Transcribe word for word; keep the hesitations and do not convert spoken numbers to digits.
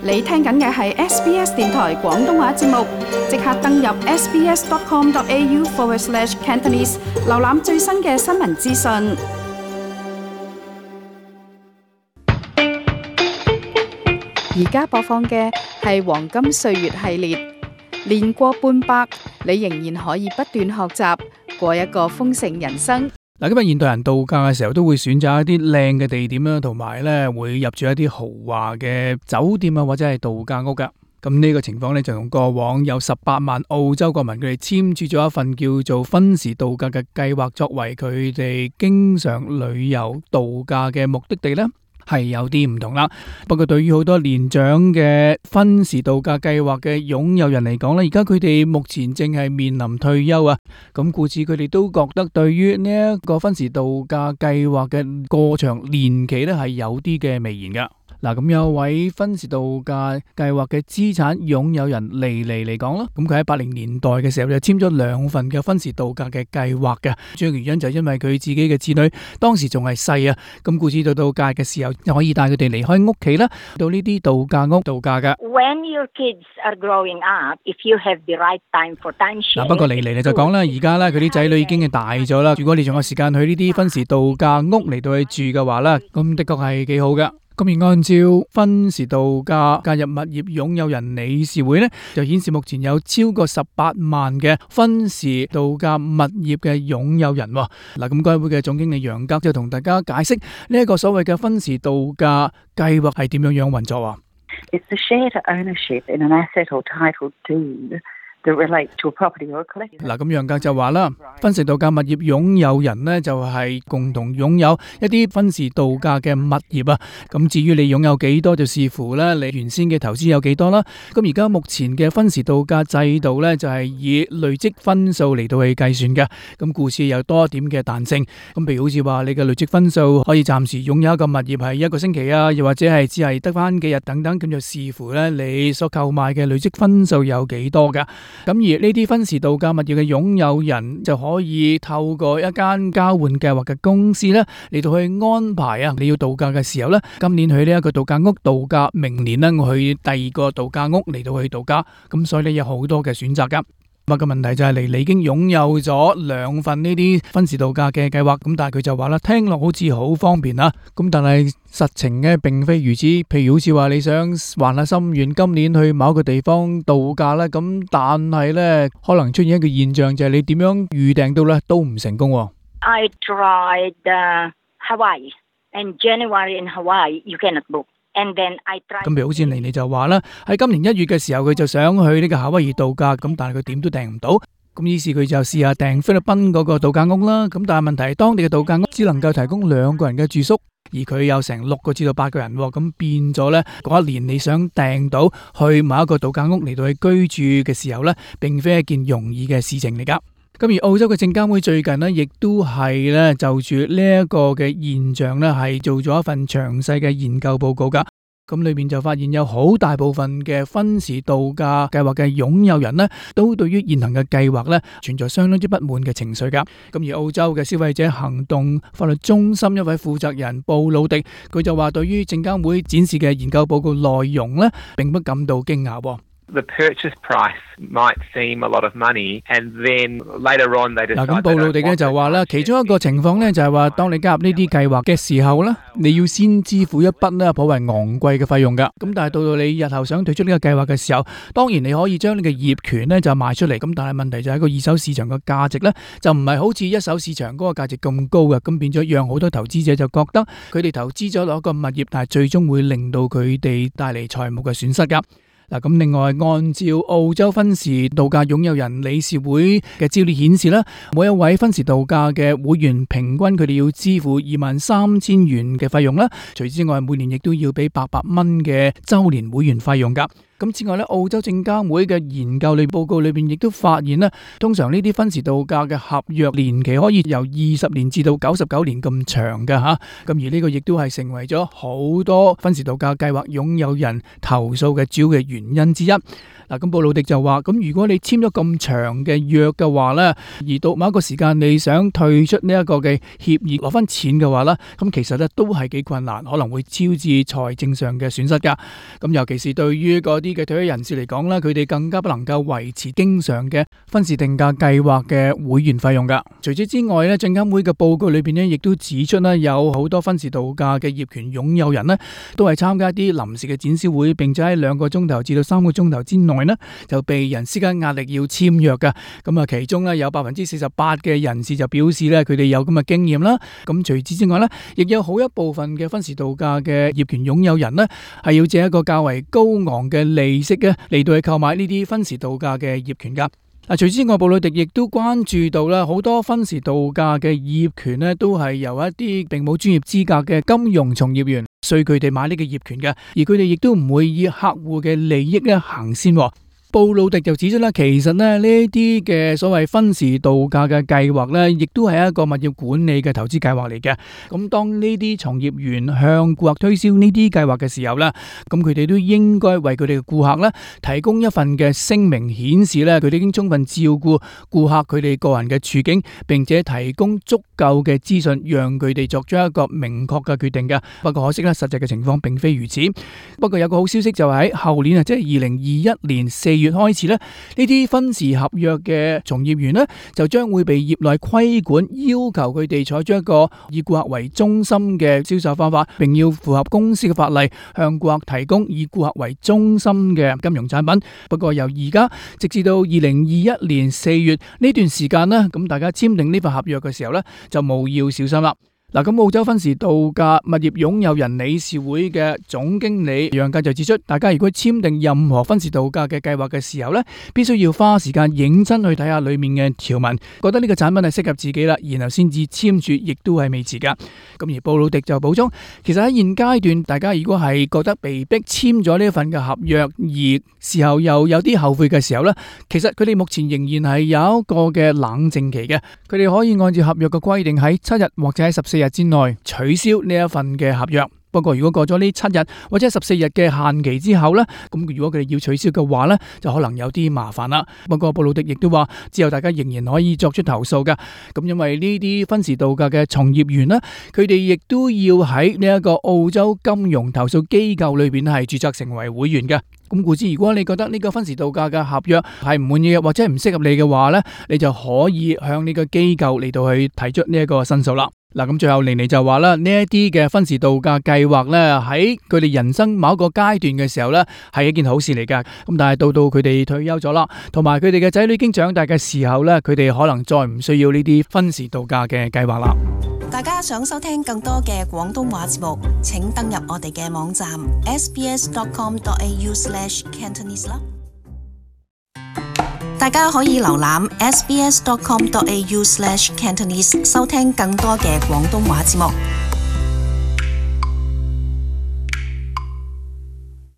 你聽緊嘅係 S B S 電台廣東話節目，即刻登入 sbs.com.au forward slash Cantonese， 瀏覽最新嘅新聞資訊。而家播放嘅係黃金歲月系列，年過半百，你仍然可以不斷學習，過一個豐盛人生。 嗱，今日現代人度假嘅時候都會選擇一啲靚嘅地點啦，同埋咧會入住一啲豪華嘅酒店啊，或者係度假屋噶。咁呢個情況咧就同過往有十八萬澳洲國民佢哋簽署咗一份叫做分時度假嘅計劃，作為佢哋經常旅遊度假嘅目的地咧，係有啲唔同啦。不過對於好多年長嘅分時度假計劃嘅擁有人嚟講咧，而家佢哋目前正係面臨退休啊。咁故此佢哋都覺得對於呢一個分時度假計劃嘅過長年期咧係有啲嘅微言噶。嗱，咁有位分時度假計劃嘅資產擁有人莉莉嚟講啦，咁佢喺八零年代嘅時候就簽咗兩份嘅分時度假嘅計劃嘅，主要原因就係因為佢自己嘅子女當時仲係細啊，咁故此到度假嘅時候就可以帶佢哋離開屋企啦，到呢啲度假屋度假噶。 When your kids are growing up, if you have the right time for timeshare， 嗱，不過莉莉就講啦，而家咧佢啲仔女已經係大咗啦，如果你仲有時間去呢啲分時度假屋嚟到去住嘅話咧，咁的確係幾好噶。咁而按照分時度假介入物業擁有人理事會呢，就顯示目前有超過十八萬嘅分時度假物業嘅擁有人。嗱，咁該會嘅總經理楊格就同大家解釋呢一個所謂嘅分時度假計劃係點樣樣運作啊。 It's the shared ownership in an asset or title deed that relate to a property or a collective。 嗱，咁楊格就話啦，分時度假物業擁有人呢，就係共同擁有一啲分時度假嘅物業啊。咁至於你擁有幾多就視乎咧你原先嘅投資有幾多啦。咁而家目前嘅分時度假制度呢，就係以累積分數嚟到去計算嘅。咁故此有多一點嘅彈性。咁譬如好似話你嘅累積分數可以暫時擁有一個物業係一個星期啊，又或者係只係得翻幾日等等，咁就視乎咧你所購買嘅累積分數有幾多噶。咁而呢啲分時度假物業嘅擁有人就可以透過一間交換計劃嘅公司咧嚟到去安排啊，你要度假嘅時候咧，今年去呢一個度假屋度假，明年咧我去第二個度假屋嚟到去度假，咁所以咧有好多嘅選擇噶。咁個問題就係嚟，你已經擁有咗兩份呢啲分時度假嘅計劃，咁但係佢就話啦，聽落好似好方便啊，咁但係實情咧並非如此。譬如好似話你想還下心願，今年去某一個地方度假咧，咁但係咧可能出現一個現象，就係你點樣預訂到咧都唔成功。 I tried uh, Hawaii and January in Hawaii you cannot book。 咁譬如好似莉莉就話啦，喺今年一月嘅時候佢就想去呢個夏威夷度假，咁但係佢點都訂唔到，咁於是佢就試下訂菲律賓嗰個度假屋啦。咁但係問題係當地嘅度假屋只能夠提供兩個人嘅住宿，而佢有成六個至到八個人，咁變咗呢嗰一年你想訂到去某一個度假屋嚟到去居住嘅時候呢，並非一件容易嘅事情嚟噶。咁而澳洲嘅證監會最近呢，亦都係咧就住呢一個嘅現象呢，係做咗一份詳細嘅研究報告噶。咁裏面就發現有好大部分嘅分時度假計劃嘅擁有人呢，都對於現行嘅計劃呢存在相當之不滿嘅情緒噶。咁而澳洲嘅消費者行動法律中心一位負責人布魯迪，佢就話對於證監會展示嘅研究報告內容呢，並不感到驚訝。 The purchase price might seem a lot of money, and then later on they decide. 嗱，咁布魯迪嘅就話啦，其中一個情況咧就係話，當你加入呢啲計劃嘅時候咧，你要先支付一筆咧頗為昂貴嘅費用噶。咁但係到到你日後想退出呢個計劃嘅時候，當然你可以將你嘅業權咧就賣出嚟。咁但係問題就係個二手市場嘅價值咧就唔係好似一手市場嗰個價值咁高嘅，咁變咗讓好多投資者就覺得佢哋投資咗落一個物業，但係最終會令到佢哋帶嚟財務嘅損失噶。嗱，咁另外按照澳洲分時度假擁有人理事會嘅資料顯示啦，每一位分時度假嘅會員平均佢哋要支付二萬三千元嘅費用啦。除此之外，每年亦都要俾八百蚊嘅周年會員費用噶。 咁之外咧，澳洲證監會嘅研究類報告裏邊亦都發現咧，通常呢啲分時度假嘅合約年期可以由二十年至到九十九年咁長嘅吓，咁而呢個亦都係成為咗好多分時度假計劃擁有人投訴嘅主要嘅原因之一。嗱，咁布魯迪就話，咁如果你簽咗咁長嘅約嘅話咧，而到某一個時間你想退出呢一個嘅協議攞翻錢嘅話咧，咁其實咧都係幾困難，可能會招致財政上嘅損失噶。咁尤其是對於嗰啲嘅退休人士嚟講咧，佢哋更加不能夠維持經常嘅分時定價計劃嘅會員費用噶。除此之外咧，證監會嘅報告裏邊咧，亦都指出咧，有好多分時度假嘅業權擁有人咧，都係參加一啲臨時嘅展銷會，並且喺兩個鐘頭至到三個鐘頭之內咧，就被人施加壓力要簽約噶。咁啊，其中咧有百分之四十八嘅人士就表示咧，佢哋有咁嘅經驗啦。咁除此之外咧，亦有好一部分嘅分時度假嘅業權擁有人咧，係要借一個較為高昂嘅利息嘅嚟到去購買呢啲分時度假嘅業權噶。嗱，除此之外，布魯迪亦都關注到啦，好多分時度假嘅業權咧，都係由一啲並冇專業資格嘅金融從業員隨佢哋買呢個業權嘅，而佢哋亦都唔會以客戶嘅利益咧行先。布魯迪就指出啦，其實咧呢啲嘅所謂分時度假嘅計劃咧，亦都係一個物業管理嘅投資計劃嚟嘅。咁當呢啲從業員向顧客推銷呢啲計劃嘅時候咧，咁佢哋都應該為佢哋嘅顧客咧提供一份嘅聲明，顯示咧佢哋已經充分照顧顧客佢哋個人嘅處境，並且提供足夠嘅資訊，讓佢哋作出一個明確嘅決定嘅。不過可惜咧，實際嘅情況並非如此。不過有個好消息就係喺後年啊，即係二零二一年四月開始咧，呢啲分時合約嘅從業員咧，就將會被業內規管，要求佢哋採取一個以顧客為中心嘅銷售方法，並要符合公司嘅法例，向顧客提供以顧客為中心嘅金融產品。不過由而家直至到二零二一年四月呢段時間咧，咁大家簽訂呢份合約嘅時候咧，就務要小心啦。嗱，咁澳洲分時度假物業擁有人理事會嘅總經理楊介就指出，大家如果簽訂任何分時度假嘅計劃嘅時候咧，必須要花時間認真去睇下裏面嘅條文，覺得呢個產品係適合自己啦，然後先至簽署，亦都係未遲噶。咁而布魯迪就補充，其實喺現階段，大家如果係覺得被逼簽咗呢一份嘅合約，而事後又有啲後悔嘅時候咧，其實佢哋目前仍然係有一個嘅冷靜期嘅，佢哋可以按照合約嘅規定喺七日或者喺十四日之內取消呢一份嘅合約。不過如果過咗呢七日或者十四日嘅限期之後呢，咁如果佢哋要取消嘅話呢，就可能有啲麻煩啦。不過布魯迪亦都話，之後大家仍然可以作出投訴噶。咁因為呢啲分時度假嘅從業員呢，佢哋亦都要喺呢一個澳洲金融投訴機構裏邊係註冊成為會員嘅。咁故此，如果你覺得呢個分時度假嘅合約係唔滿意嘅，或者係唔適合你嘅話呢，你就可以向呢個機構嚟到去提出呢一個申訴啦。嗱，咁最後妮妮就話啦，呢一啲嘅分時度假計劃咧，喺佢哋人生某一個階段嘅時候咧，係一件好事嚟噶。咁但係到到佢哋退休咗啦，同埋佢哋嘅仔女已經長大嘅時候咧，佢哋可能再唔需要呢啲分時度假嘅計劃啦。 大家想收聽更多嘅廣東話節目，請登入我哋嘅網站 s b s dot com dot a u slash cantonese 啦。大家可以瀏覽 s b s dot com dot a u slash cantonese 收聽更多嘅廣東話節目。